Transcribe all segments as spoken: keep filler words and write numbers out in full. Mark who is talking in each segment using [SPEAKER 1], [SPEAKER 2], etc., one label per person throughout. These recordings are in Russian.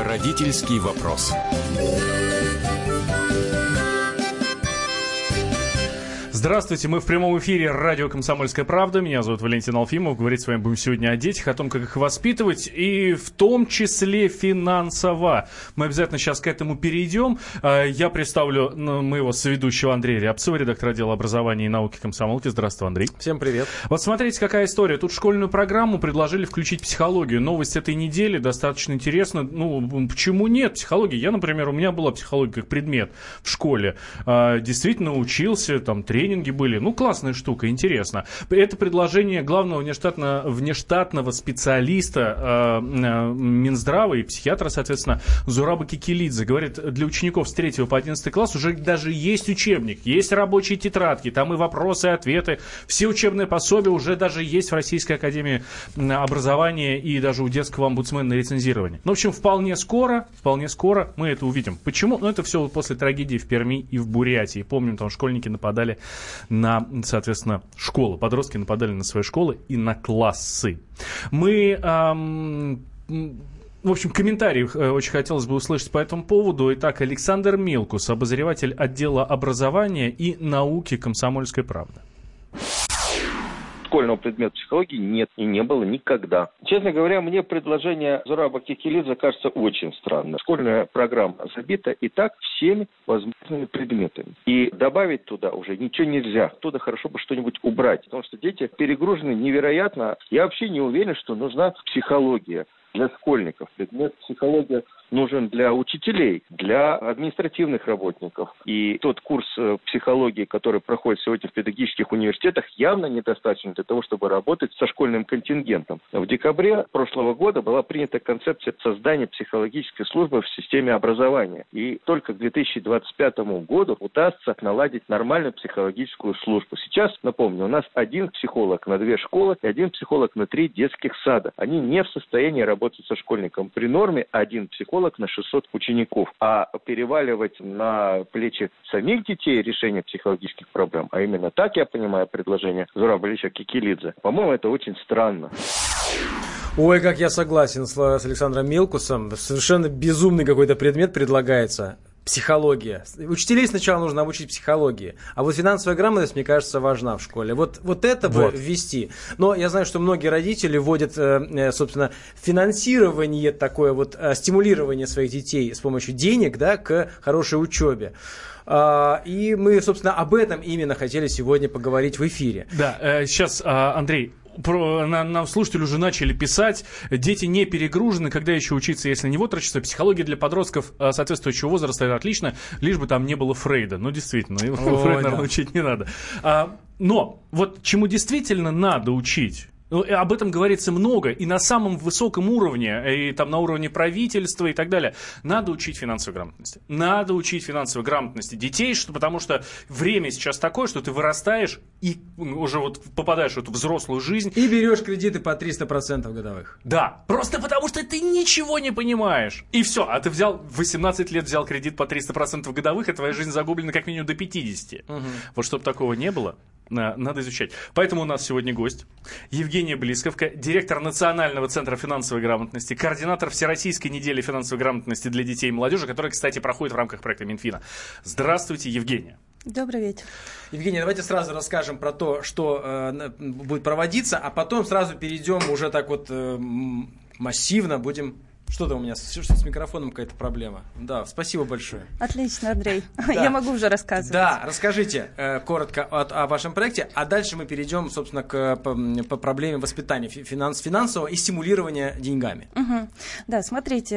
[SPEAKER 1] Родительский вопрос.
[SPEAKER 2] Здравствуйте, мы в прямом эфире радио «Комсомольская правда». Меня зовут Валентин Алфимов. Говорить с вами будем сегодня о детях, о том, как их воспитывать, и в том числе финансово. Мы обязательно сейчас к этому перейдем. Я представлю моего соведущего Андрея Рябцева, редактора отдела образования и науки комсомолки. Здравствуй, Андрей.
[SPEAKER 3] Всем привет.
[SPEAKER 2] Вот смотрите, какая история. Тут в школьную программу предложили включить психологию. Новость этой недели достаточно интересна. Ну, почему нет психологии? Я, например, у меня была психология как предмет в школе. Действительно учился, там, тренинг были. Ну, классная штука, интересно. Это предложение главного внештатного, внештатного специалиста э, э, Минздрава и психиатра, соответственно, Зураба Кекилидзе. Говорит, для учеников с третьего по одиннадцатый класс уже даже есть учебник, есть рабочие тетрадки, там и вопросы, и ответы. Все учебные пособия уже даже есть в Российской академии образования и даже у детского омбудсмена на рецензирование. Ну, в общем, вполне скоро, вполне скоро мы это увидим. Почему? Ну, это все после трагедии в Перми и в Бурятии. Помним, там школьники нападали на, соответственно, школы. Подростки нападали на свои школы и на классы. Мы... Эм, в общем, комментарии очень хотелось бы услышать по этому поводу. Итак, Александр Милкус, обозреватель отдела образования и науки «Комсомольской правды».
[SPEAKER 4] Школьного предмета психологии нет и не было никогда. Честно говоря, мне предложение Зураба Кекилидзе кажется очень странным. Школьная программа забита и так всеми возможными предметами. И добавить туда уже ничего нельзя. Оттуда хорошо бы что-нибудь убрать. Потому что дети перегружены невероятно. Я вообще не уверен, что нужна психология для школьников. Предмет психология нужен для учителей, для административных работников. И тот курс психологии, который проходит сегодня в педагогических университетах, явно недостаточно для того, чтобы работать со школьным контингентом. В декабре прошлого года была принята концепция создания психологической службы в системе образования. И только к две тысячи двадцать пятому году удастся наладить нормальную психологическую службу. Сейчас, напомню, у нас один психолог на две школы и один психолог на три детских сада. Они не в состоянии работать со школьником. При норме один психолог на шестьсот учеников. А переваливать на плечи самих детей решение психологических проблем, а именно так, я понимаю, предложение Зураба Ильича Кекилидзе, по-моему, это очень странно.
[SPEAKER 3] Ой, как я согласен с, с Александром Милкусом. Совершенно безумный какой-то предмет предлагается. Психология. Учителей сначала нужно обучить психологии. А вот финансовая грамотность, мне кажется, важна в школе. Вот, вот это бы вот ввести. Но я знаю, что многие родители вводят, собственно, финансирование такое, вот, стимулирование своих детей с помощью денег, да, к хорошей учебе. И мы, собственно, об этом именно хотели сегодня поговорить в эфире.
[SPEAKER 2] Да, сейчас, Андрей, Про, на, нам слушатели уже начали писать, дети не перегружены, когда еще учиться, если не в отрочестве. Психология для подростков соответствующего возраста — это отлично, лишь бы там не было Фрейда. Ну, действительно, его Фрейда, наверное, учить не надо. А, но вот чему действительно надо учить, об этом говорится много, и на самом высоком уровне, и там на уровне правительства и так далее. Надо учить финансовой грамотности. Надо учить финансовой грамотности детей, что, потому что время сейчас такое, что ты вырастаешь и уже вот попадаешь в эту взрослую жизнь.
[SPEAKER 3] И берешь кредиты по триста процентов годовых.
[SPEAKER 2] Да, просто потому что ты ничего не понимаешь. И все, а ты взял, в восемнадцать лет взял кредит по триста процентов годовых, и твоя жизнь загублена как минимум до пятидесяти. Угу. Вот чтобы такого не было, надо изучать. Поэтому у нас сегодня гость Евгения Близковка, директор Национального центра финансовой грамотности, координатор Всероссийской недели финансовой грамотности для детей и молодежи, которая, кстати, проходит в рамках проекта Минфина. Здравствуйте, Евгения.
[SPEAKER 5] Добрый вечер.
[SPEAKER 3] Евгения, давайте сразу расскажем про то, что э, будет проводиться, а потом сразу перейдем уже так вот э, массивно, будем... Что-то у меня с, с микрофоном какая-то проблема. Да, спасибо большое.
[SPEAKER 5] Отлично, Андрей.
[SPEAKER 3] Да.
[SPEAKER 5] Я могу уже рассказывать.
[SPEAKER 3] Да, расскажите э, коротко о, о вашем проекте, а дальше мы перейдем, собственно, к по, по проблеме воспитания финанс, финансового и стимулирования деньгами.
[SPEAKER 5] Угу. Да, смотрите,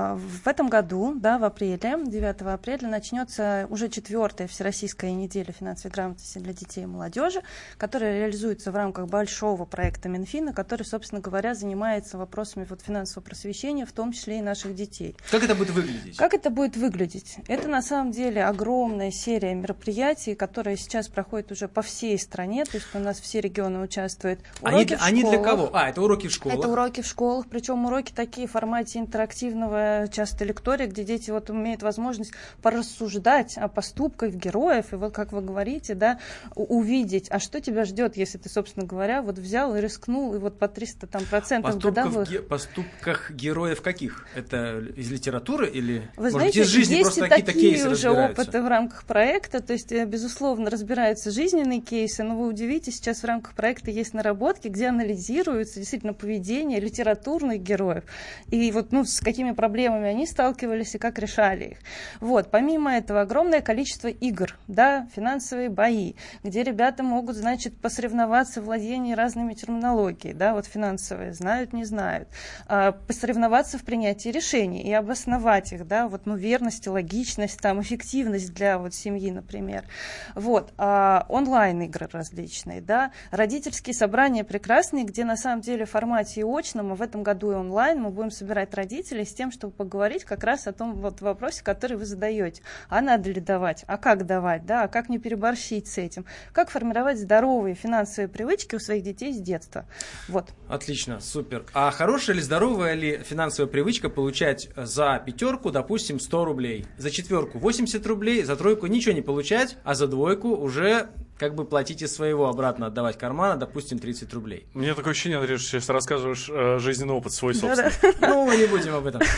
[SPEAKER 5] в этом году, да, в апреле, девятого апреля, начнется уже четвертая Всероссийская неделя финансовой грамотности для детей и молодежи, которая реализуется в рамках большого проекта Минфина, который, собственно говоря, занимается вопросами вот, финансового просвещения, в том числе и наших детей.
[SPEAKER 3] Как это будет выглядеть?
[SPEAKER 5] Как это будет выглядеть? Это на самом деле огромная серия мероприятий, которые сейчас проходят уже по всей стране, то есть у нас все регионы участвуют.
[SPEAKER 3] Уроки они, они для кого? А, это уроки в школах?
[SPEAKER 5] Это уроки в школах, причем уроки такие в формате интерактивного часто лектория, где дети вот имеют возможность порассуждать о поступках героев, и вот как вы говорите, да, увидеть, а что тебя ждет, если ты, собственно говоря, вот взял и рискнул, и вот по триста там, процентов годовых.
[SPEAKER 3] Ге- поступках героев каких? Это из литературы или,
[SPEAKER 5] Вы
[SPEAKER 3] может
[SPEAKER 5] знаете,
[SPEAKER 3] быть, из жизни
[SPEAKER 5] есть
[SPEAKER 3] просто
[SPEAKER 5] и
[SPEAKER 3] какие-то
[SPEAKER 5] такие
[SPEAKER 3] кейсы
[SPEAKER 5] уже
[SPEAKER 3] разбираются?
[SPEAKER 5] опыты в рамках проекта, то есть, безусловно, разбираются жизненные кейсы, но вы удивитесь, сейчас в рамках проекта есть наработки, где анализируется действительно поведение литературных героев, и вот, ну, с какими проблемами они сталкивались и как решали их. Вот, помимо этого, огромное количество игр, да, финансовые бои, где ребята могут, значит, посоревноваться в владении разными терминологией, да, вот финансовые, знают, не знают, а, посоревноваться в принятии решений и обосновать их, да, вот, ну, верность, логичность, там, эффективность для вот семьи, например. Вот, а, онлайн-игры различные, да, родительские собрания прекрасные, где на самом деле в формате и очном, а в этом году и онлайн мы будем собирать родителей с тем, чтобы поговорить как раз о том вот вопросе, который вы задаете. А надо ли давать? А как давать? Да? А как не переборщить с этим? Как формировать здоровые финансовые привычки у своих детей с детства? Вот.
[SPEAKER 3] Отлично, супер. А хорошая или здоровая ли финансовая привычка получать за пятерку, допустим, сто рублей, за четверку восемьдесят рублей, за тройку ничего не получать, а за двойку уже как бы платить из своего, обратно отдавать кармана, допустим, тридцать рублей.
[SPEAKER 2] У меня такое ощущение, Андрей, что сейчас рассказываешь э, жизненный опыт свой собственный.
[SPEAKER 3] Ну, мы не будем об этом.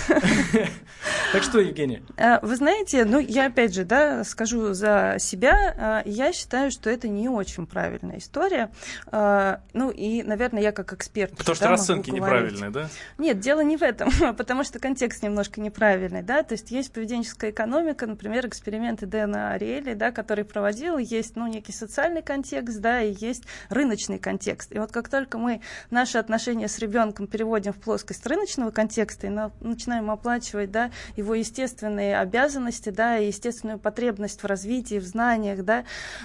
[SPEAKER 3] Так что, Евгения?
[SPEAKER 5] Вы знаете, ну, я опять же, да, скажу за себя, я считаю, что это не очень правильная история. Ну, и, наверное, я как эксперт...
[SPEAKER 2] Потому что расценки неправильные, да?
[SPEAKER 5] Нет, дело не в этом, потому что контекст немножко неправильный, да, то есть есть поведенческая экономика, например, эксперименты Дэна Ариэля, да, который проводил, есть, ну, некий социальный контекст, да, и есть рыночный контекст. И вот как только мы наши отношения с ребенком переводим в плоскость рыночного контекста и на, начинаем оплачивать, да, его естественные обязанности, да, и естественную потребность в развитии, в знаниях, да,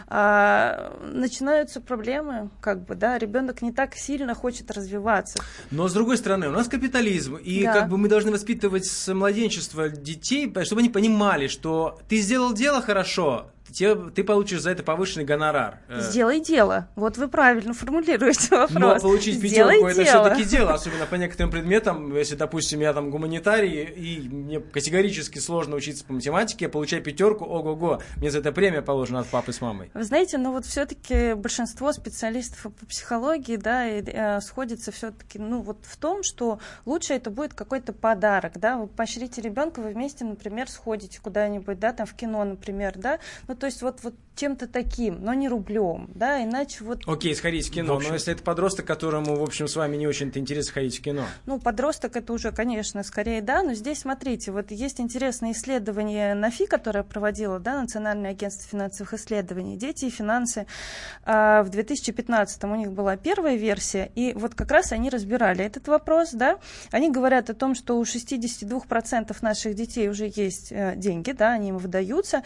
[SPEAKER 5] а, начинаются проблемы, как бы, да, ребенок не так сильно хочет развиваться.
[SPEAKER 3] Но, с другой стороны, у нас капитализм, и
[SPEAKER 5] да.
[SPEAKER 3] как бы мы должны воспитывать с младенчества детей, чтобы они понимали, что ты сделал дело хорошо, ты получишь за это повышенный гонорар.
[SPEAKER 5] Сделай дело. Вот вы правильно формулируете вопрос.
[SPEAKER 3] Но получить
[SPEAKER 5] Сделай
[SPEAKER 3] пятерку — это
[SPEAKER 5] дело.
[SPEAKER 3] все-таки дело, особенно по некоторым предметам. Если, допустим, я там гуманитарий, и мне категорически сложно учиться по математике, получать пятерку, ого-го, мне за это премия положена от папы с мамой.
[SPEAKER 5] Вы знаете, ну вот все-таки большинство специалистов по психологии, да, и, э, сходится все-таки, ну вот в том, что лучше это будет какой-то подарок, да, вы поощрите ребенка, вы вместе, например, сходите куда-нибудь, да, там в кино, например, да, ну то есть вот, вот чем-то таким, но не рублем, да, иначе вот...
[SPEAKER 3] Окей, сходить в кино, но если это подросток, которому, в общем, с вами не очень-то интересно ходить в кино.
[SPEAKER 5] Ну, подросток это уже, конечно, скорее да, но здесь, смотрите, вот есть интересное исследование НАФИ, которое проводило, да, Национальное агентство финансовых исследований, «Дети и финансы», а, в две тысячи пятнадцатом у них была первая версия, и вот как раз они разбирали этот вопрос, да, они говорят о том, что у шестьдесят два процента наших детей уже есть э, деньги, да, они им выдаются,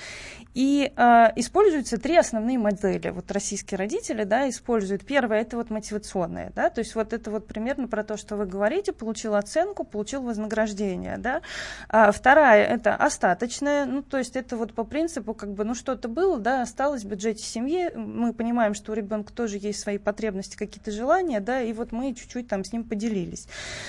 [SPEAKER 5] и э, используются три основные модели. Вот российские родители, да, используют. Первое — это вот мотивационное, да, то есть вот это вот примерно про то, что вы говорите, получил оценку, получил вознаграждение, да. А вторая — это остаточная, ну, то есть это вот по принципу, как бы, ну, что-то было, да, осталось в бюджете семьи, мы понимаем, что у ребенка тоже есть свои потребности, какие-то желания, да, и вот мы чуть-чуть там с ним поделились.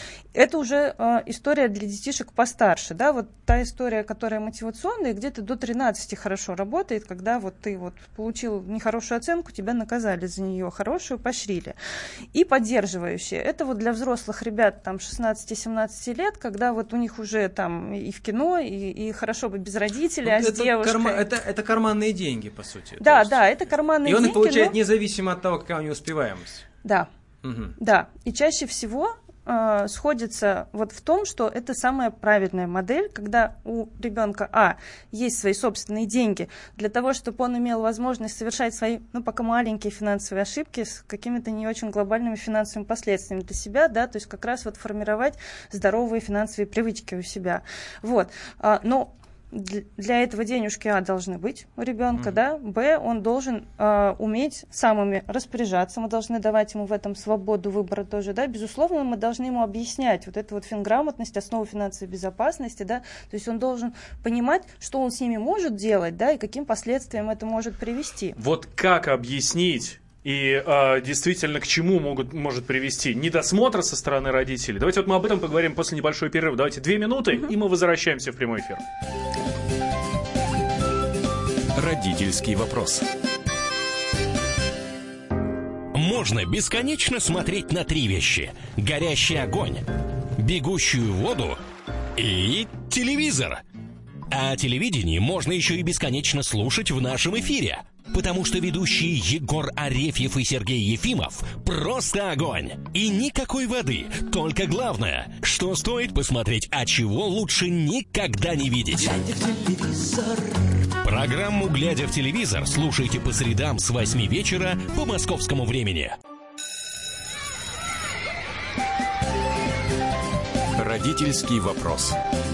[SPEAKER 5] Это уже э, история для детишек постарше, да, вот та история, которая мотивационная, где-то до тринадцати хорошо работает, когда вот ты вот получил нехорошую оценку, тебя наказали за нее, хорошую поощрили. И поддерживающая, это вот для взрослых ребят там шестнадцати-семнадцати лет, когда вот у них уже там и в кино, и, и хорошо бы без родителей, вот а с девушкой.
[SPEAKER 3] Карма, это, это карманные деньги, по сути.
[SPEAKER 5] Да, есть... да, это карманные
[SPEAKER 3] деньги. И он
[SPEAKER 5] деньги,
[SPEAKER 3] их получает
[SPEAKER 5] но...
[SPEAKER 3] независимо от того, какая у него успеваемость.
[SPEAKER 5] Да,
[SPEAKER 3] угу.
[SPEAKER 5] да, и чаще всего... сходится вот в том, что это самая правильная модель, когда у ребенка, а, есть свои собственные деньги для того, чтобы он имел возможность совершать свои, ну, пока маленькие финансовые ошибки с какими-то не очень глобальными финансовыми последствиями для себя, да, то есть как раз вот формировать здоровые финансовые привычки у себя. Вот, но для этого денежки, а, должны быть у ребенка, mm-hmm. да, б, он должен э, уметь самыми распоряжаться, мы должны давать ему в этом свободу выбора тоже, да, безусловно, мы должны ему объяснять вот эту вот финграмотность, основу финансовой безопасности, да, то есть он должен понимать, что он с ними может делать, да, и каким последствиям это может привести.
[SPEAKER 2] Вот как объяснить и э, действительно к чему могут, может привести недосмотр со стороны родителей? Давайте вот мы об этом поговорим после небольшого перерыва. Давайте две минуты, mm-hmm. и мы возвращаемся в прямой эфир.
[SPEAKER 1] Родительский вопрос. Можно бесконечно смотреть на три вещи: горящий огонь, бегущую воду и телевизор. А телевидение можно еще и бесконечно слушать в нашем эфире. Потому что ведущие Егор Арефьев и Сергей Ефимов просто огонь. И никакой воды, только главное, что стоит посмотреть, а чего лучше никогда не видеть. Глядя в телевизор. Программу «Глядя в телевизор» слушайте по средам с восьми вечера по московскому времени. Родительский вопрос.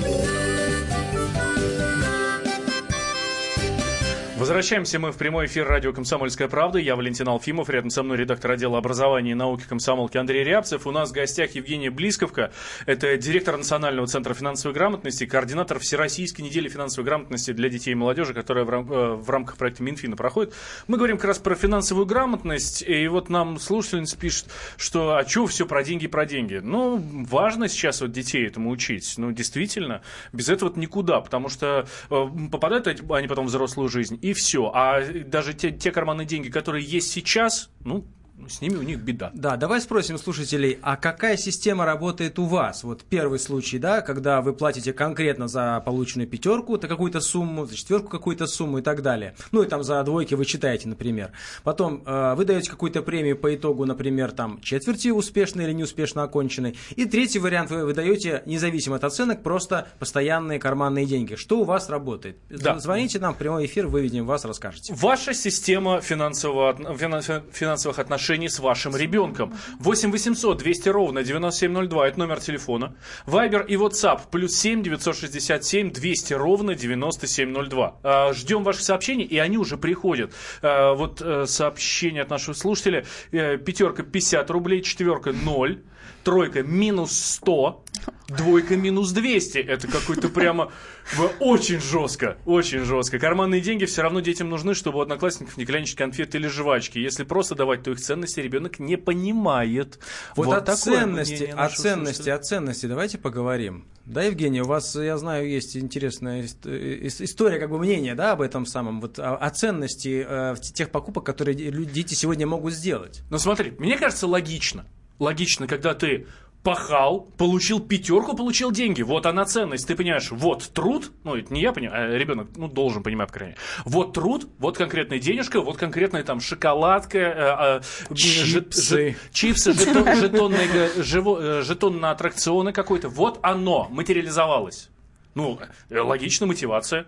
[SPEAKER 2] Возвращаемся мы в прямой эфир радио «Комсомольская правда». Я Валентин Алфимов, рядом со мной редактор отдела образования и науки комсомолки Андрей Рябцев. У нас в гостях Евгения Близковка, это директор Национального центра финансовой грамотности, координатор Всероссийской недели финансовой грамотности для детей и молодежи, которая в, рам- в рамках проекта Минфина проходит. Мы говорим как раз про финансовую грамотность, и вот нам слушательница пишет, что а что все про деньги, про деньги. Ну, важно сейчас вот детей этому учить. Ну, действительно, без этого никуда, потому что э, попадают они потом в взрослую жизнь, и все. А даже те, те карманные деньги, которые есть сейчас, ну, с ними у них беда.
[SPEAKER 3] Да, давай спросим слушателей, а какая система работает у вас? Вот первый случай, да, когда вы платите конкретно за полученную пятерку, то какую-то сумму, за четверку какую-то сумму и так далее. Ну и там за двойки вы читаете, например. Потом э, вы даете какую-то премию по итогу, например, там четверти успешно или неуспешно оконченной. И третий вариант, вы, вы даете, независимо от оценок, просто постоянные карманные деньги. Что у вас работает? Да. Звоните нам в прямой эфир, выведем вас, расскажете.
[SPEAKER 2] Ваша система финансового, финансовых отношений с вашим ребенком. восемь восемьсот двести ровно девяносто семь ноль два, это номер телефона. Вайбер и WhatsApp плюс семь девятьсот шестьдесят семь двести ровно девяносто семь ноль два. А, ждем ваших сообщений, и они уже приходят. А, вот а, сообщение от нашего слушателя. А, пятерка пятьдесят рублей, четверка ноль, тройка минус сто, двойка минус двести. Это какой-то прямо очень жестко, очень жестко. Карманные деньги все равно детям нужны, чтобы у одноклассников не клянчить конфеты или жвачки. Если просто давать, то их ценности ребенок не понимает.
[SPEAKER 3] Вот, вот о ценности, о ценности, о ценности давайте поговорим. Да, Евгений, у вас, я знаю, есть интересная история, как бы мнение, да, об этом самом, вот о, о ценности э, тех покупок, которые дети сегодня могут сделать.
[SPEAKER 2] Ну смотри, мне кажется, логично. Логично, когда ты пахал, получил пятерку, получил деньги. Вот она ценность. Ты понимаешь, вот труд, ну, это не я понимаю, а ребенок, ну, должен понимать, по крайней мере. Вот труд, вот конкретная денежка, вот конкретная там шоколадка, э, э,
[SPEAKER 3] чипсы,
[SPEAKER 2] жет, чипсы жетон, жетонные, живо, жетон на аттракционы какой-то. Вот оно материализовалось. Ну, логичная мотивация.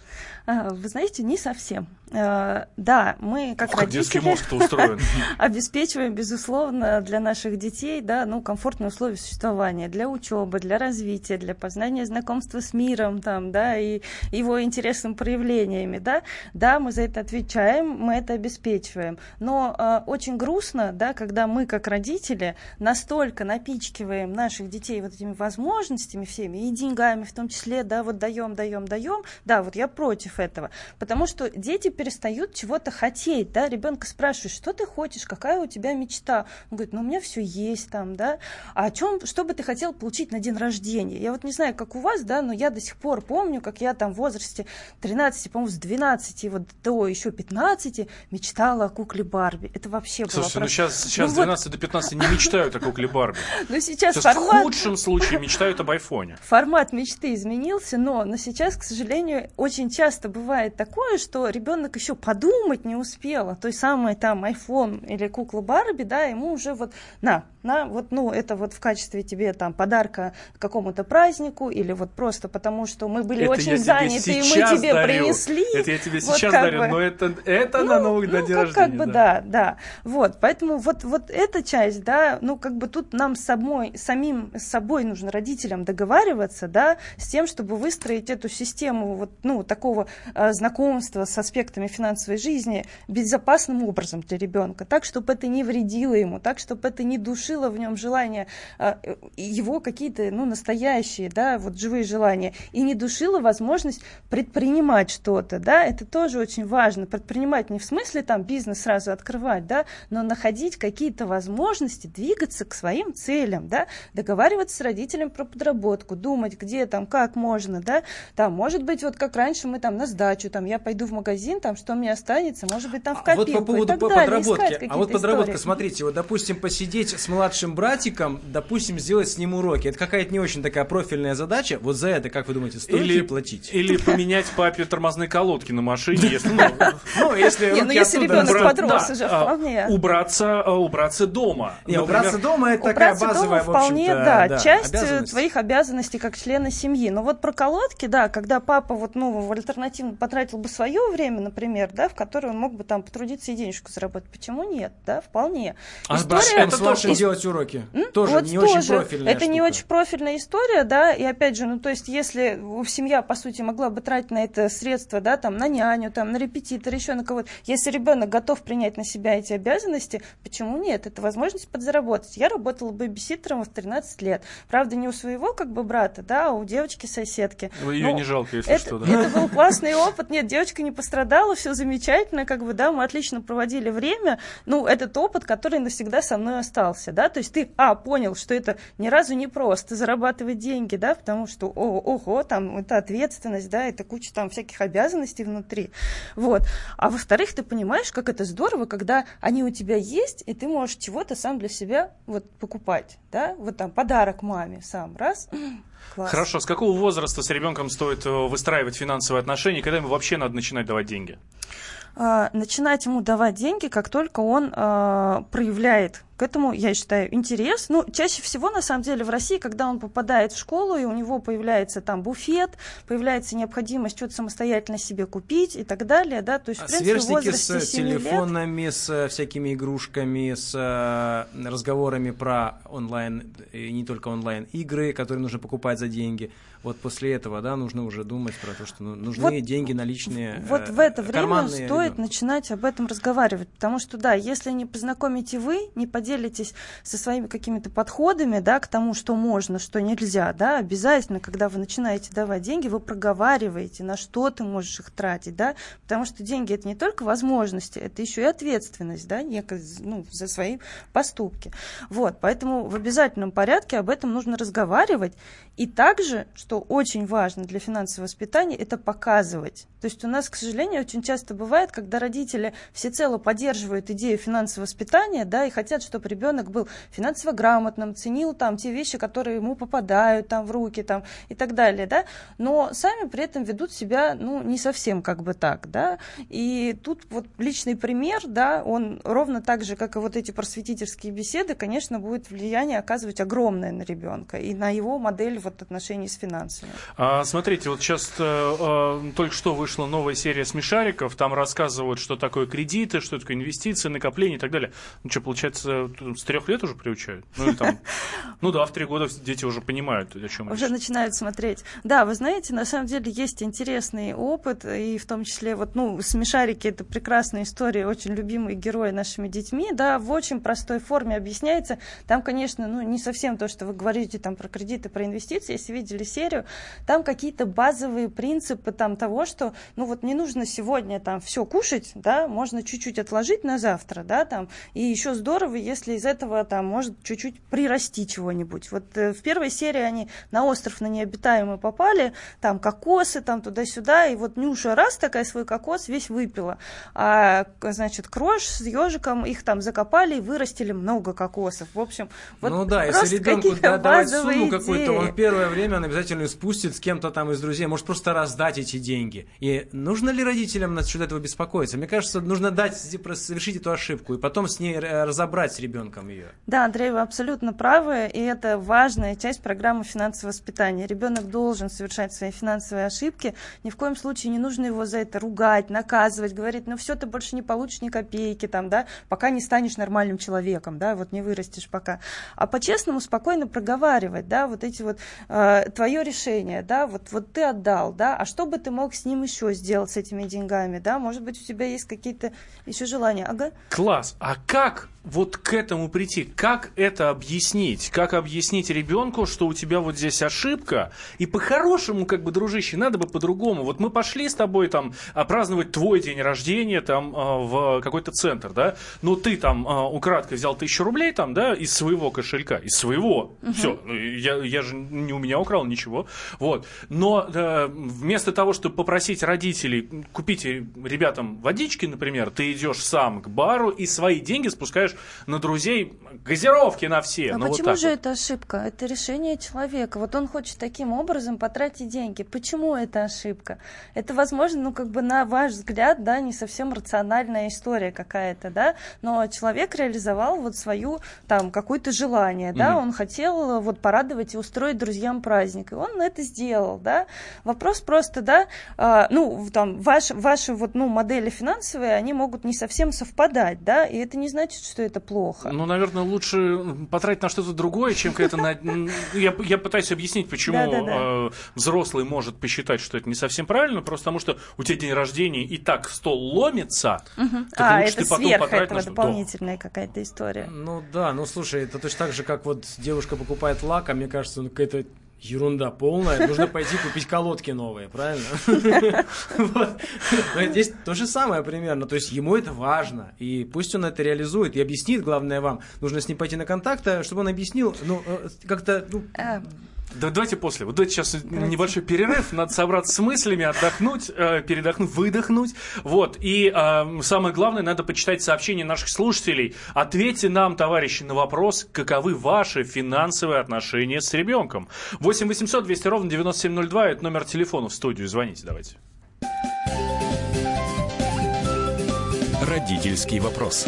[SPEAKER 5] Вы знаете, не совсем. Да, мы как
[SPEAKER 2] Ох,
[SPEAKER 5] родители
[SPEAKER 2] устроен.
[SPEAKER 5] обеспечиваем, безусловно, для наших детей, да, ну, комфортные условия существования для учебы, для развития, для познания знакомства с миром, там, да, и его интересными проявлениями, да. Да, мы за это отвечаем, мы это обеспечиваем. Но э, очень грустно, да, когда мы как родители настолько напичкиваем наших детей вот этими возможностями всеми и деньгами в том числе, да, вот даем, даем, даем. Да, вот я против этого, потому что дети перестают чего-то хотеть, да, ребенка спрашиваешь, что ты хочешь, какая у тебя мечта, он говорит, ну у меня все есть там, да, а о чем, что бы ты хотел получить на день рождения, я вот не знаю, как у вас, да, но я до сих пор помню, как я там в возрасте тринадцати, по-моему, с двенадцати вот до еще пятнадцати мечтала о кукле Барби, это вообще было.
[SPEAKER 2] Слушайте, ну сейчас, сейчас с двенадцати до пятнадцати не мечтают о кукле Барби.
[SPEAKER 5] Ну сейчас
[SPEAKER 2] в худшем случае мечтают об айфоне.
[SPEAKER 5] Формат мечты изменился, но, но сейчас, к сожалению, очень часто бывает такое, что ребенок еще подумать не успел, той самой там iPhone или кукла Барби, да, ему уже вот на, на, вот, ну, это вот в качестве тебе там подарка какому-то празднику или вот просто потому, что мы были
[SPEAKER 2] это
[SPEAKER 5] очень заняты, и мы тебе
[SPEAKER 2] дарю.
[SPEAKER 5] принесли.
[SPEAKER 2] Это я тебе
[SPEAKER 5] вот
[SPEAKER 2] сейчас дарю,
[SPEAKER 5] бы,
[SPEAKER 2] но это, это
[SPEAKER 5] ну,
[SPEAKER 2] на новый
[SPEAKER 5] ну,
[SPEAKER 2] день
[SPEAKER 5] как,
[SPEAKER 2] рождения.
[SPEAKER 5] Как бы да, да, да. Вот, поэтому вот, вот эта часть, да, ну, как бы тут нам самой, самим с собой нужно родителям договариваться, да, с тем, чтобы выстроить эту систему вот, ну, такого э, знакомства с аспектами финансовой жизни безопасным образом для ребенка, так, чтобы это не вредило ему, так, чтобы это не душило в нем желания, э, его какие-то, ну, настоящие, да, вот живые желания, и не душило возможность предпринимать что-то, да, это тоже очень важно, предпринимать не в смысле там бизнес сразу открывать, да, но находить какие-то возможности двигаться к своим целям, да, договариваться с родителем про подработку, думать, где там, как можно, да, там, может быть, вот как раньше мы там на сдачу, там, я пойду в магазин, там, что мне останется, может быть, там в копилку.
[SPEAKER 3] А вот по поводу
[SPEAKER 5] и так
[SPEAKER 3] подработки,
[SPEAKER 5] далее,
[SPEAKER 3] а вот подработка,
[SPEAKER 5] истории.
[SPEAKER 3] смотрите, вот, допустим, посидеть с младшим младшим братиком, допустим, сделать с ним уроки. Это какая-то не очень такая профильная задача. Вот за это, как вы думаете, стоит ли платить?
[SPEAKER 2] Или поменять папе тормозные колодки на машине, если...
[SPEAKER 3] Ну, если
[SPEAKER 5] ребенок подрос уже, вполне.
[SPEAKER 2] Убраться дома.
[SPEAKER 3] Убраться дома — это такая базовая, в общем-то,
[SPEAKER 5] вполне, да, часть твоих обязанностей как члена семьи. Но вот про колодки, да, когда папа вот, ну, альтернативно потратил бы свое время, например, да, в которое он мог бы там потрудиться и денежку заработать. Почему нет? Да, вполне.
[SPEAKER 3] А история... с младшим и... делать уроки? М? Тоже вот не тоже. Очень профильная
[SPEAKER 5] Это
[SPEAKER 3] штука.
[SPEAKER 5] Не очень профильная история, да, и опять же, ну, то есть, если семья, по сути, могла бы тратить на это средства, да, там, на няню, там, на репетитора, еще на кого-то, если ребенок готов принять на себя эти обязанности, почему нет? Это возможность подзаработать. Я работала бэйбиситером в тринадцать лет. Правда, не у своего, как бы, брата, да, а у девочки-соседки.
[SPEAKER 2] Ее не жалко, если
[SPEAKER 5] это,
[SPEAKER 2] что, да?
[SPEAKER 5] Это был классный опыт. Нет, девочка не пострадала, все замечательно, как бы, да, мы отлично проводили время. Ну, этот опыт, который навсегда со мной остался, да, то есть ты, а, понял, что это ни разу не просто зарабатывать деньги, да, потому что, о, ого, там, это ответственность, да, это куча там всяких обязанностей внутри, вот. А во-вторых, ты понимаешь, как это здорово, когда они у тебя есть, и ты можешь чего-то сам для себя вот покупать, да, вот там подарок маме сам, раз. Класс.
[SPEAKER 2] Хорошо, с какого возраста с ребенком стоит выстраивать финансовые отношения, когда ему вообще надо начинать давать деньги?
[SPEAKER 5] Начинать ему давать деньги, как только он э, проявляет к этому, я считаю, интерес. Ну, чаще всего, на самом деле, в России, когда он попадает в школу, и у него появляется там буфет, появляется необходимость что-то самостоятельно себе купить и так далее, да, то есть, в принципе, в возрасте
[SPEAKER 3] с телефонами, лет... с всякими игрушками, с э, разговорами про онлайн, и не только онлайн-игры, которые нужно покупать за деньги. Вот после этого, да, нужно уже думать про то, что нужны вот, деньги наличные.
[SPEAKER 5] Вот в это время стоит
[SPEAKER 3] ребенку.
[SPEAKER 5] начинать об этом разговаривать, потому что, да, если не познакомите вы, не поделитесь со своими какими-то подходами, да, к тому, что можно, что нельзя, да, обязательно, когда вы начинаете давать деньги, вы проговариваете, на что ты можешь их тратить, да, потому что деньги — это не только возможности, это еще и ответственность, да, некая, ну, за свои поступки. Вот, поэтому в обязательном порядке об этом нужно разговаривать, и также, что очень важно для финансового воспитания, это показывать. То есть у нас, к сожалению, очень часто бывает, когда родители всецело поддерживают идею финансового воспитания, да, и хотят, чтобы ребенок был финансово грамотным, ценил там те вещи, которые ему попадают там в руки, там, и так далее, да, но сами при этом ведут себя, ну, не совсем как бы так, да, и тут вот личный пример, да, он ровно так же, как и вот эти просветительские беседы, конечно, будет влияние оказывать огромное на ребенка и на его модель вот отношений с финансами.
[SPEAKER 2] А, смотрите, вот сейчас э, э, только что вышла новая серия «Смешариков», там рассказывают, что такое кредиты, что такое инвестиции, накопления и так далее. Ну что, получается, с трех лет уже приучают? Ну, или там, ну да, в три года дети уже понимают, о чем речь.
[SPEAKER 5] Уже начинают смотреть. Да, вы знаете, на самом деле есть интересный опыт, и в том числе, вот, ну, «Смешарики» — это прекрасная история, очень любимые герои нашими детьми, да, в очень простой форме объясняется. Там, конечно, ну, не совсем то, что вы говорите там про кредиты, про инвестиции, если видели серию, там какие-то базовые принципы там того, что, ну, вот не нужно сегодня там все кушать, да, можно чуть-чуть отложить на завтра, да, там, и еще здорово, если из этого там может чуть-чуть прирасти чего-нибудь. Вот э, в первой серии они на остров на необитаемый попали, там кокосы, там туда-сюда, и вот Нюша раз такая свой кокос весь выпила, а, значит, Крош с ежиком их там закопали и вырастили много кокосов. В общем, вот
[SPEAKER 3] ну да, если ребенку давать сумму какую-то, он в первое время он обязательно спустит с кем-то там из друзей, может просто раздать эти деньги. И нужно ли родителям насчет этого беспокоиться? Мне кажется, нужно дать, совершить эту ошибку и потом с ней разобрать с ребенком ее.
[SPEAKER 5] Да, Андрей, вы абсолютно правы, и это важная часть программы финансового воспитания. Ребенок должен совершать свои финансовые ошибки, ни в коем случае не нужно его за это ругать, наказывать, говорить, ну все, ты больше не получишь ни копейки, там, да, пока не станешь нормальным человеком, да, вот не вырастешь пока. А по-честному спокойно проговаривать, да, вот эти вот, э, твое решение, да, вот, вот ты отдал, да, а что бы ты мог с ним еще сделать, с этими деньгами, да, может быть, у тебя есть какие-то еще желания, ага.
[SPEAKER 2] Класс, а как вот к этому прийти, как это объяснить, как объяснить ребенку, что у тебя вот здесь ошибка, и по-хорошему, как бы, дружище, надо бы по-другому, вот мы пошли с тобой там праздновать твой день рождения там в какой-то центр, да, но ты там украдкой взял тысячу рублей там, да, из своего кошелька, из своего, угу. Все, я, я же не у меня украл ничего, вот, но э, вместо того, чтобы попросить родителей, купите ребятам водички, например, ты идешь сам к бару и свои деньги спускаешь покупаешь на друзей газировки на все.
[SPEAKER 5] А
[SPEAKER 2] ну,
[SPEAKER 5] почему
[SPEAKER 2] вот
[SPEAKER 5] же
[SPEAKER 2] вот.
[SPEAKER 5] это ошибка? Это решение человека. Вот он хочет таким образом потратить деньги. Почему это ошибка? Это, возможно, ну, как бы на ваш взгляд, да, не совсем рациональная история какая-то, да, но человек реализовал вот свою, там, какое-то желание, да, mm-hmm. он хотел вот порадовать и устроить друзьям праздник, и он это сделал, да. Вопрос просто, да, э, ну, там, ваш, ваши вот, ну, модели финансовые, они могут не совсем совпадать, да, и это не значит, что это плохо.
[SPEAKER 2] Ну, наверное, лучше потратить на что-то другое, чем какая-то... На... Я, я пытаюсь объяснить, почему да, да, да. Э, взрослый может посчитать, что это не совсем правильно, просто потому что у тебя день рождения и так стол ломится,
[SPEAKER 5] угу.
[SPEAKER 2] так
[SPEAKER 5] а,
[SPEAKER 2] лучше
[SPEAKER 5] это
[SPEAKER 2] ты потом
[SPEAKER 5] сверх
[SPEAKER 2] потратить
[SPEAKER 5] этого
[SPEAKER 2] на что...
[SPEAKER 5] дополнительная какая-то история.
[SPEAKER 3] Ну да, ну слушай, это точно так же, как вот девушка покупает лак, а мне кажется, ну какая-то ерунда полная, нужно пойти купить колодки новые, правильно? Здесь то же самое примерно, то есть ему это важно, и пусть он это реализует и объяснит, главное вам, нужно с ним пойти на контакт, чтобы он объяснил, ну, как-то...
[SPEAKER 2] Да, давайте после. Вот давайте сейчас давайте. Небольшой перерыв. Надо собраться с мыслями, отдохнуть, э, передохнуть, выдохнуть. Вот. И э, самое главное, надо почитать сообщения наших слушателей. Ответьте нам, товарищи, на вопрос, каковы ваши финансовые отношения с ребенком. восемь восемьсот двести ровно девяносто семь ноль два. Это номер телефона в студию. Звоните, давайте.
[SPEAKER 1] Родительский вопрос.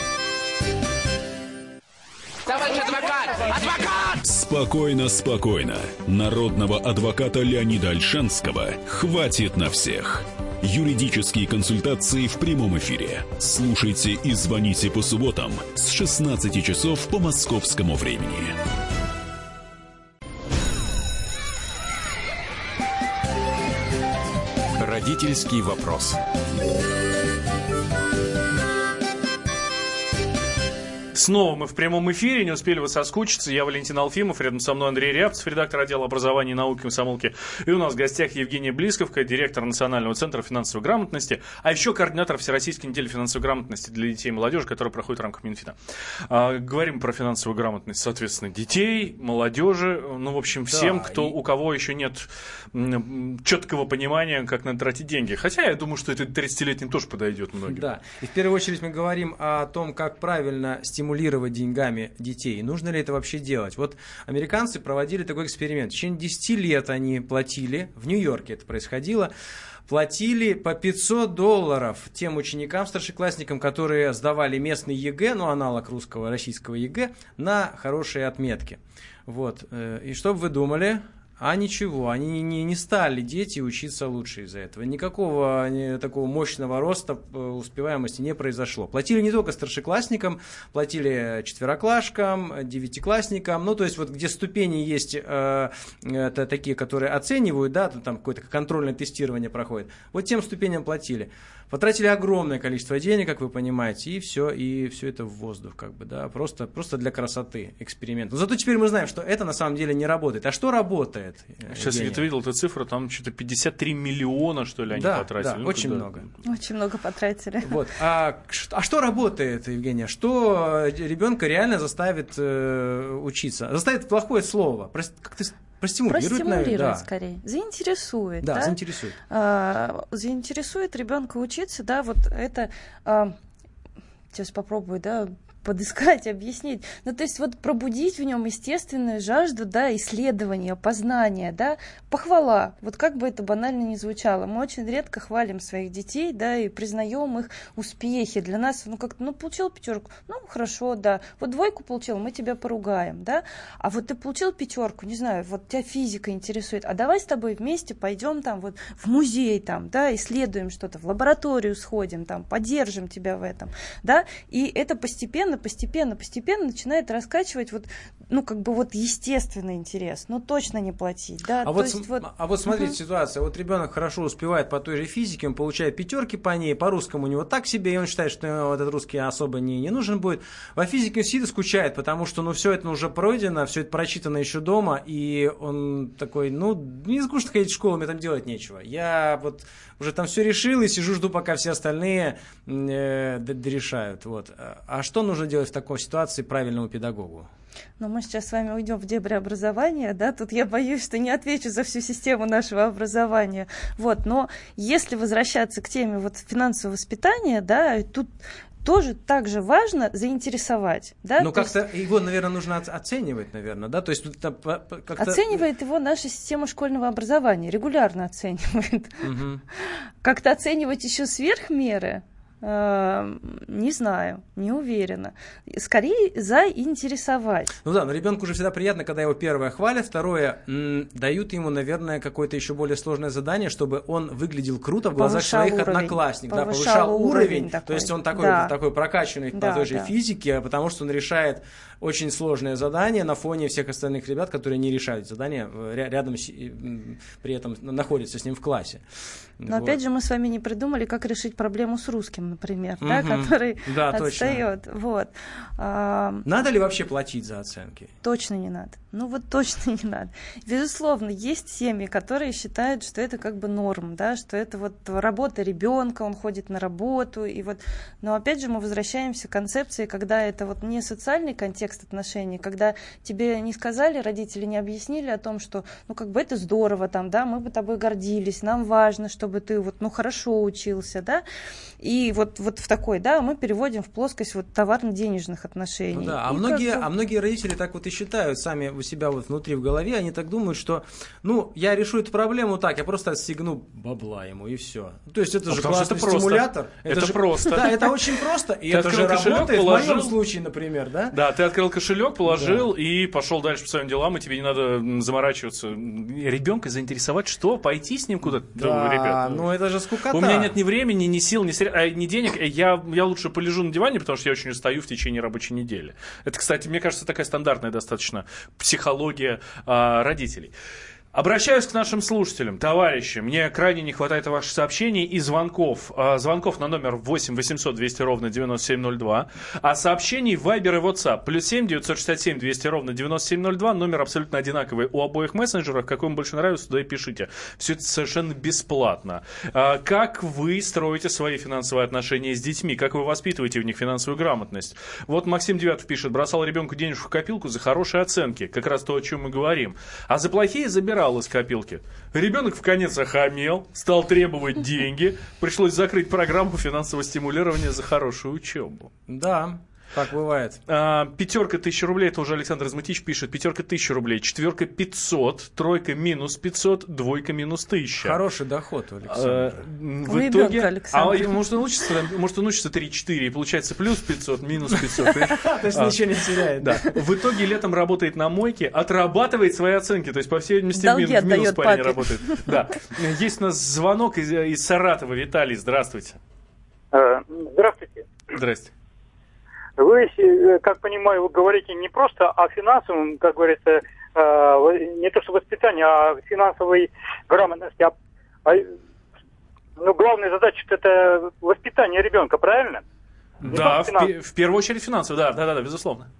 [SPEAKER 6] Товарищ адвокат! Адвокат!
[SPEAKER 7] Спокойно, спокойно. Народного адвоката Леонида Ольшанского хватит на всех. Юридические консультации в прямом эфире. Слушайте и звоните по субботам с шестнадцати часов по московскому времени.
[SPEAKER 1] Родительский вопрос.
[SPEAKER 2] Снова мы в прямом эфире, не успели вы соскучиться. Я Валентин Алфимов, рядом со мной Андрей Рябцев, редактор отдела образования и науки комсомолки. И у нас в гостях Евгения Близковка, директор Национального центра финансовой грамотности, а еще координатор Всероссийской недели финансовой грамотности для детей и молодежи, которая проходит в рамках Минфина. А, говорим про финансовую грамотность, соответственно, детей, молодежи, ну, в общем, всем, да, кто, и... у кого еще нет четкого понимания, как надо тратить деньги. Хотя я думаю, что это тридцатилетним тоже подойдет многим.
[SPEAKER 3] Да, и в первую очередь мы говорим о том, как правильно стимулировать деньгами детей. Нужно ли это вообще делать? Вот американцы проводили такой эксперимент. В течение десяти лет они платили, в Нью-Йорке это происходило, платили по пятьсот долларов тем ученикам, старшеклассникам, которые сдавали местный ЕГЭ, ну, аналог русского, российского ЕГЭ, на хорошие отметки. Вот. И что бы вы думали? А ничего, они не, не стали дети учиться лучше из-за этого. Никакого не, такого мощного роста успеваемости не произошло. Платили не только старшеклассникам, платили четвероклашкам, девятиклассникам. Ну, то есть, вот где ступени есть, э, это такие, которые оценивают, да, там какое-то контрольное тестирование проходит. Вот тем ступеням платили. Потратили огромное количество денег, как вы понимаете, и все, и все это в воздух, как бы, да, просто, просто для красоты эксперимент. Но зато теперь мы знаем, что это на самом деле не работает. А что работает?
[SPEAKER 2] Сейчас я видел эту цифру, там что-то пятьдесят три миллиона, что ли, они
[SPEAKER 3] да,
[SPEAKER 2] потратили.
[SPEAKER 3] Да,
[SPEAKER 2] ну,
[SPEAKER 3] очень
[SPEAKER 2] да.
[SPEAKER 3] много.
[SPEAKER 5] Очень много потратили.
[SPEAKER 3] Вот. А, а что работает, Евгения? Что ребенка реально заставит э, учиться? Заставит плохое слово. Как-то простимулирует,
[SPEAKER 5] Простимулирует,
[SPEAKER 3] да.
[SPEAKER 5] скорее. Заинтересует.
[SPEAKER 3] Да,
[SPEAKER 5] да?
[SPEAKER 3] заинтересует.
[SPEAKER 5] А, заинтересует ребенка учиться, да, вот это... А, сейчас попробую, да, подыскать, объяснить. Ну, то есть вот пробудить в нем естественную жажду, да, исследования, познания, да, похвала. Вот как бы это банально ни звучало. Мы очень редко хвалим своих детей, да, и признаем их успехи. Для нас, ну, как-то, ну, получил пятерку, ну, хорошо, да. Вот двойку получил, мы тебя поругаем, да. А вот ты получил пятерку, не знаю, вот тебя физика интересует, а давай с тобой вместе пойдем там вот в музей, там, да, исследуем что-то, в лабораторию сходим, там, поддержим тебя в этом, да. И это постепенно постепенно, постепенно начинает раскачивать вот, ну, как бы вот естественный интерес, но точно не платить, да.
[SPEAKER 3] А,
[SPEAKER 5] То
[SPEAKER 3] вот,
[SPEAKER 5] есть,
[SPEAKER 3] с...
[SPEAKER 5] вот...
[SPEAKER 3] а вот смотрите,
[SPEAKER 5] угу.
[SPEAKER 3] ситуация, вот ребенок хорошо успевает по той же физике, он получает пятерки по ней, по русскому у него так себе, и он считает, что этот русский особо не, не нужен будет. Во физике он сидит и скучает, потому что, ну, все это уже пройдено, все это прочитано еще дома, и он такой, ну, не скучно ходить в школу, мне там делать нечего. Я вот уже там все решил и сижу, жду, пока все остальные э, дорешают. Вот. А что нужно делать в такой ситуации правильному педагогу?
[SPEAKER 5] Но мы сейчас с вами уйдем в дебри образования, да, тут я боюсь, что не отвечу за всю систему нашего образования, вот, но если возвращаться к теме вот финансового воспитания, да, тут тоже так же важно заинтересовать. Да?
[SPEAKER 3] Ну, как-то
[SPEAKER 5] есть...
[SPEAKER 3] его, наверное, нужно оценивать, наверное, да? То есть, как-то...
[SPEAKER 5] Оценивает его наша система школьного образования, регулярно оценивает. Угу. Как-то оценивать еще сверх меры, э, не знаю, не уверена. Скорее заинтересовать.
[SPEAKER 3] Ну да, но ребенку же всегда приятно, когда его первое хвалят, второе м, дают ему, наверное, какое-то еще более сложное задание, чтобы он выглядел круто в глазах
[SPEAKER 5] повышал
[SPEAKER 3] своих
[SPEAKER 5] уровень.
[SPEAKER 3] повышал да, повышал,
[SPEAKER 5] повышал уровень.
[SPEAKER 3] уровень
[SPEAKER 5] Такой.
[SPEAKER 3] То есть он такой,
[SPEAKER 5] да.
[SPEAKER 3] такой прокачанный
[SPEAKER 5] да,
[SPEAKER 3] по той же
[SPEAKER 5] да.
[SPEAKER 3] физике, потому что он решает очень сложное задание на фоне всех остальных ребят, которые не решают задания, рядом с, при этом находятся с ним в классе.
[SPEAKER 5] Но вот. Опять же мы с вами не придумали, как решить проблему с русским, например, угу. да, который
[SPEAKER 3] да,
[SPEAKER 5] отстает. Вот.
[SPEAKER 3] Надо ли вообще платить за оценки?
[SPEAKER 5] Точно не надо. Ну вот точно не надо. Безусловно, есть семьи, которые считают, что это как бы норм, да, что это вот работа ребенка, он ходит на работу, и вот. Но опять же мы возвращаемся к концепции, когда это вот не социальный контекст отношений, когда тебе не сказали, родители не объяснили о том, что ну как бы это здорово, там, да, мы бы тобой гордились, нам важно, чтобы ты вот ну хорошо учился, да, и вот вот в такой, да, мы переводим в плоскость вот товарно-денежных отношений.
[SPEAKER 3] Ну да, а многие, как бы... а многие родители так вот и считают сами у себя вот внутри в голове, они так думают, что ну я решу эту проблему так, я просто отстегну бабла ему и все. То есть это
[SPEAKER 2] а
[SPEAKER 3] же классный это стимулятор.
[SPEAKER 2] Это, это
[SPEAKER 3] же
[SPEAKER 2] просто.
[SPEAKER 3] Да, это очень просто. И
[SPEAKER 2] ты
[SPEAKER 3] это же работает
[SPEAKER 2] положил,
[SPEAKER 3] в моем случае, например, да?
[SPEAKER 2] Да, ты открыл кошелек, положил да. и пошел дальше по своим делам, и тебе не надо заморачиваться. Ребенка заинтересовать, что? Пойти с ним куда-то?
[SPEAKER 3] Да,
[SPEAKER 2] ребят,
[SPEAKER 3] ну это же скукота.
[SPEAKER 2] У меня нет ни времени, ни сил, ни, сред... ни денег. Я, я лучше полежу на диване, потому что я очень устаю в течение рабочей недели. Это, кстати, мне кажется, такая стандартная достаточно психология а, родителей. Обращаюсь к нашим слушателям. Товарищи, мне крайне не хватает ваших сообщений и звонков. Звонков на номер восемь восемьсот двести ровно девяносто семь ноль два. А сообщений в Viber и WhatsApp. Плюс семь девятьсот шестьдесят семь двести ровно девяносто семь ноль два. Номер абсолютно одинаковый у обоих мессенджеров. Какой вам больше нравится, туда и пишите. Все это совершенно бесплатно. Как вы строите свои финансовые отношения с детьми? Как вы воспитываете в них финансовую грамотность? Вот Максим Девятов пишет. Бросал ребенку денежку в копилку за хорошие оценки. Как раз то, о чем мы говорим. А за плохие забирал из копилки. Ребенок в конец охамел, стал требовать деньги. Пришлось закрыть программу финансового стимулирования за хорошую учебу.
[SPEAKER 3] Да. Так бывает.
[SPEAKER 2] А, пятерка тысяча рублей, это уже Александр Изматич пишет. Пятерка тысяча рублей, четверка пятьсот, тройка минус пятьсот, двойка минус тысяча.
[SPEAKER 3] Хороший доход у Александра.
[SPEAKER 2] А, в у итоге, Александр. А может он учится, может он учится три-четыре, и получается плюс пятьсот, минус пятьсот.
[SPEAKER 3] То есть ничего не теряет.
[SPEAKER 2] Да. В итоге летом работает на мойке, отрабатывает свои оценки, то есть по всей видимости в минус парень работает. Да. Есть у нас звонок из Саратова. Виталий, здравствуйте.
[SPEAKER 8] Здравствуйте.
[SPEAKER 2] Здрасте.
[SPEAKER 8] Вы, как понимаю, вы говорите не просто о финансовом, как говорится, не то что воспитании, а финансовой грамотности. А, а, ну, главная задача – это воспитание ребенка, правильно?
[SPEAKER 2] Да, в, в первую очередь финансово, да, да, да, да, безусловно.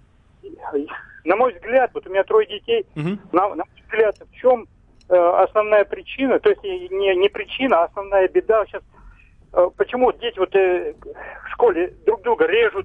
[SPEAKER 8] На мой взгляд, вот у меня трое детей, угу. на, на мой взгляд, в чем э, основная причина, то есть не, не причина, а основная беда сейчас, э, почему дети вот э, в школе друг друга режут,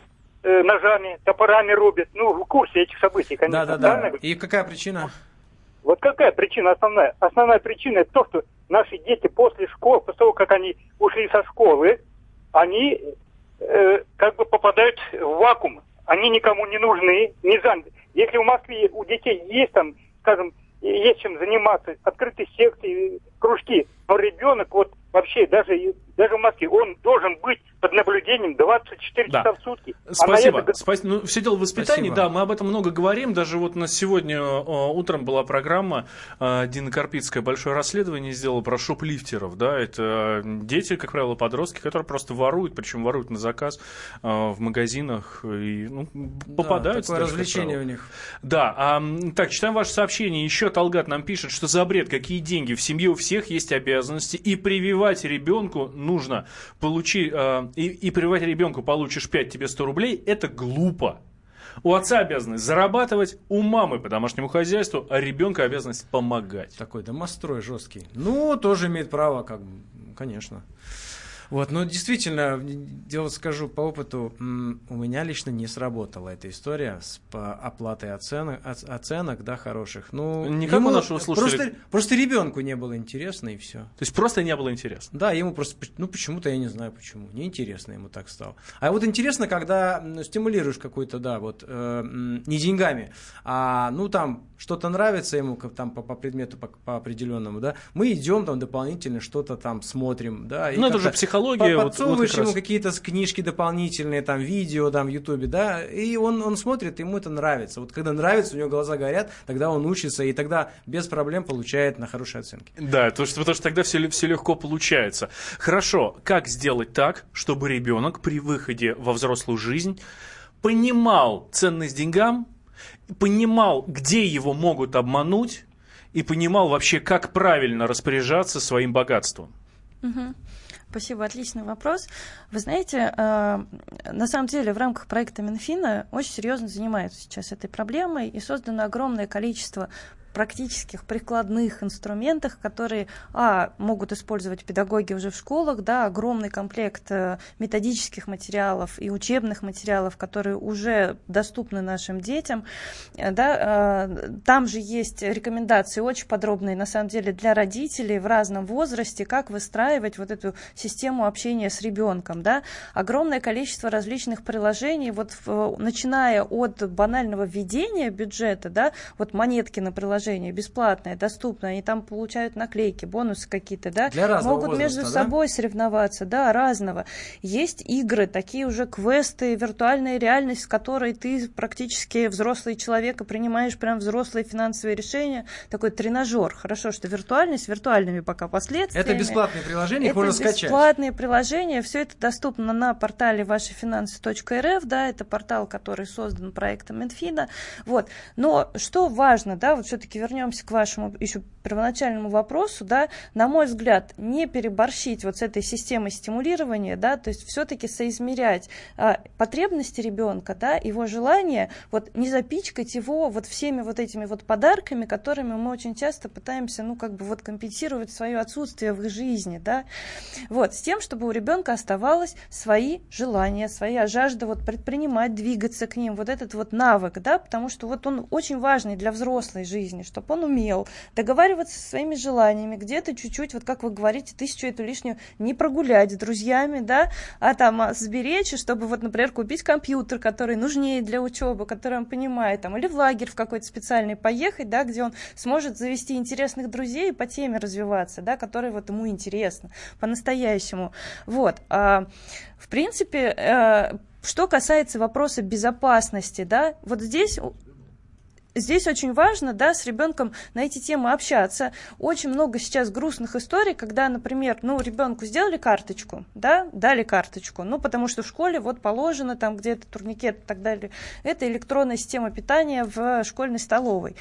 [SPEAKER 8] ножами, топорами рубят. Ну, в курсе этих событий, конечно.
[SPEAKER 3] Да, да, да. И какая причина?
[SPEAKER 8] Вот какая причина основная? Основная причина это то, что наши дети после школы, после того, как они ушли со школы, они э, как бы попадают в вакуум. Они никому не нужны, не заняты. Если в Москве у детей есть там, скажем, есть чем заниматься, открытые секции, кружки, но ребенок вот вообще даже, даже в Москве, он должен быть под наблюдением двадцать четыре да. часа в сутки.
[SPEAKER 2] Спасибо. А это... Спасибо. Ну, все дело в воспитании, Спасибо. Да, мы об этом много говорим. Даже вот на сегодня э, утром была программа, э, Дина Карпицкая большое расследование сделала про шоплифтеров. Да, это дети, как правило, подростки, которые просто воруют, причем воруют на заказ э, в магазинах и ну, попадаются.
[SPEAKER 3] Да, такое развлечение у них.
[SPEAKER 2] Да. А, так, читаем ваше сообщение. Еще Талгат нам пишет, что за бред, какие деньги. В семье у всех есть обязанности, и прививать ребенку нужно получить... Э, И, и прививать ребенку получишь пять, тебе сто рублей, это глупо. У отца обязанность зарабатывать, у мамы по домашнему хозяйству, а ребенка обязанность помогать.
[SPEAKER 3] Такой домострой жесткий. Ну, тоже имеет право, как бы, конечно. Вот, ну, действительно, дело скажу по опыту, у меня лично не сработала эта история с оплатой оценок, оценок, да, хороших. Ну,
[SPEAKER 2] не как у нашего слушателя.
[SPEAKER 3] Просто, просто ребенку не было интересно, и все.
[SPEAKER 2] То есть просто не было интересно?
[SPEAKER 3] Да, ему просто, ну, почему-то, я не знаю почему, неинтересно ему так стало. А вот интересно, когда стимулируешь какой-то, да, вот, э, не деньгами, а, ну, там, что-то нравится ему, там, по, по предмету, по, по определенному, да, мы идем там дополнительно что-то там смотрим, да. И
[SPEAKER 2] ну, это уже психология.
[SPEAKER 3] Подсовываешь
[SPEAKER 2] вот, вот
[SPEAKER 3] ему какие-то книжки дополнительные, там, видео, там, в Ютубе, да, и он, он смотрит, ему это нравится. Вот когда нравится, у него глаза горят, тогда он учится, и тогда без проблем получает на хорошие оценки.
[SPEAKER 2] Да, потому что, потому что тогда все, все легко получается. Хорошо, как сделать так, чтобы ребенок при выходе во взрослую жизнь понимал ценность деньгам, понимал, где его могут обмануть, и понимал вообще, как правильно распоряжаться своим богатством?
[SPEAKER 5] Угу. Спасибо, отличный вопрос. Вы знаете, э, на самом деле в рамках проекта Минфина очень серьезно занимаются сейчас этой проблемой, и создано огромное количество практических прикладных инструментах, которые а, могут использовать педагоги уже в школах, да, огромный комплект э, методических материалов и учебных материалов, которые уже доступны нашим детям. Э, да, э, там же есть рекомендации очень подробные, на самом деле, для родителей в разном возрасте, как выстраивать вот эту систему общения с ребенком. Да. Огромное количество различных приложений, вот, в, начиная от банального введения бюджета, да, вот монетки на приложение, бесплатное, доступное, они там получают наклейки, бонусы какие-то, да, могут возраста, между да? собой соревноваться, да, разного. Есть игры, такие уже квесты, виртуальная реальность, в которой ты практически взрослый человек и принимаешь прям взрослые финансовые решения, такой тренажер. Хорошо, что виртуальность, виртуальными пока последствиями.
[SPEAKER 3] Это бесплатные приложения, их можно скачать.
[SPEAKER 5] Это бесплатные приложения, все это доступно на портале ваши финансы точка эр эф, да, это портал, который создан проектом Минфина, вот. Но что важно, да, вот все-таки вернемся к вашему еще первоначальному вопросу, да, на мой взгляд, не переборщить вот с этой системой стимулирования, да, то есть все-таки соизмерять а, потребности ребенка, да, его желания, вот не запичкать его вот всеми вот этими вот подарками, которыми мы очень часто пытаемся, ну, как бы вот компенсировать свое отсутствие в их жизни, да, вот, с тем, чтобы у ребенка оставалось свои желания, своя жажда вот предпринимать, двигаться к ним, вот этот вот навык, да, потому что вот он очень важный для взрослой жизни, чтобы он умел договариваться со своими желаниями, где-то чуть-чуть, вот как вы говорите, тысячу эту лишнюю не прогулять с друзьями, да, а там а, сберечь, чтобы вот, например, купить компьютер, который нужнее для учебы, который он понимает, там, или в лагерь в какой-то специальный поехать, да, где он сможет завести интересных друзей и по теме развиваться, да, которые вот ему интересно по-настоящему. Вот. А, в принципе, а, что касается вопроса безопасности, да, вот здесь... Здесь очень важно, да, с ребенком на эти темы общаться. Очень много сейчас грустных историй, когда, например, ну, ребенку сделали карточку, да, дали карточку, ну, потому что в школе вот положено, там где-то турникет и так далее. Это электронная система питания в школьной столовой.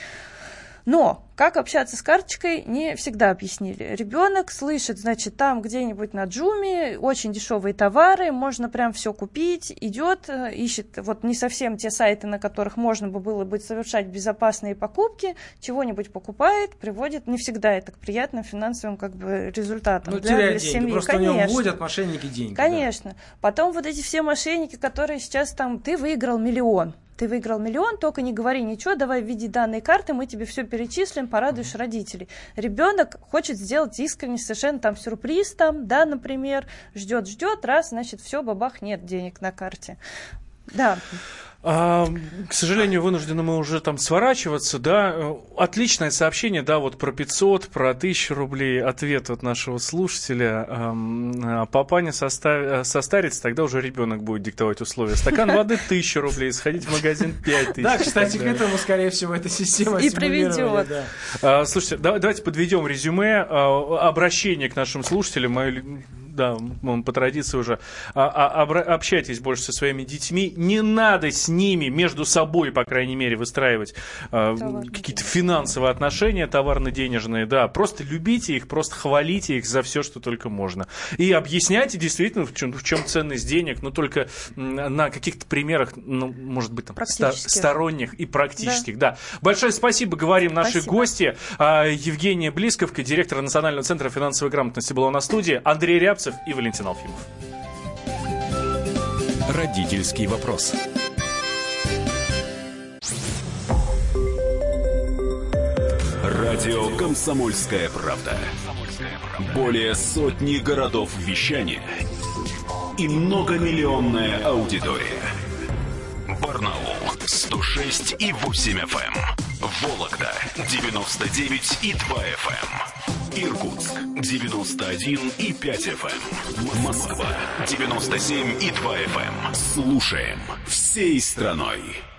[SPEAKER 5] Но как общаться с карточкой, не всегда объяснили. Ребенок слышит, значит, там где-нибудь на Джуми очень дешевые товары, можно прям все купить, идет, ищет вот не совсем те сайты, на которых можно бы было бы совершать безопасные покупки, чего-нибудь покупает, приводит, не всегда это к приятным финансовым как бы результатам.
[SPEAKER 3] Ну,
[SPEAKER 5] да,
[SPEAKER 3] теряет
[SPEAKER 5] для
[SPEAKER 3] деньги,
[SPEAKER 5] семьи.
[SPEAKER 3] просто
[SPEAKER 5] Конечно.
[SPEAKER 3] у него вводят мошенники деньги.
[SPEAKER 5] Конечно.
[SPEAKER 3] Да.
[SPEAKER 5] Потом вот эти все мошенники, которые сейчас там, ты выиграл миллион. Ты выиграл миллион, только не говори ничего, давай введи данные карты, мы тебе все перечислим, порадуешь mm-hmm. родителей. Ребенок хочет сделать искренне совершенно там сюрприз, там, да, например, ждет-ждет, раз, значит, все, бабах, нет денег на карте. Да.
[SPEAKER 2] А, к сожалению, вынуждены мы уже там сворачиваться, да. Отличное сообщение, да, вот про пятьсот, про тысячу рублей. Ответ от нашего слушателя. А, папаня состав... состарится, тогда уже ребенок будет диктовать условия. Стакан воды тысяча рублей, сходить в магазин пять тысяч.
[SPEAKER 3] Да, кстати, к этому, скорее всего, эта система
[SPEAKER 5] и приведет.
[SPEAKER 2] Да. А, слушайте, давайте подведем резюме, обращение к нашим слушателям. Мое... Да, по традиции уже. А, а, общайтесь больше со своими детьми. Не надо с ними между собой, по крайней мере, выстраивать а, какие-то финансовые отношения, товарно-денежные. Да, просто любите их, просто хвалите их за все, что только можно. И объясняйте действительно, в чем, в чем ценность денег, но только на каких-то примерах, ну, может быть, там, ста- сторонних и практических. Да. Да. Большое спасибо, говорим наши спасибо. гости. А, Евгения Близковка, директор Национального центра финансовой грамотности, была у нас в студии. Андрей Рябцев, Кравцев и Валентин Алфимов.
[SPEAKER 1] Родительский вопрос.
[SPEAKER 7] Радио «Комсомольская правда». Более сотни городов вещания и многомиллионная аудитория. Барнаул сто шесть и восемь эф эм, Вологда девяносто девять и два эф эм, Иркутск девяносто один и пять эф эм, Москва девяносто семь и два эф эм. Слушаем всей страной.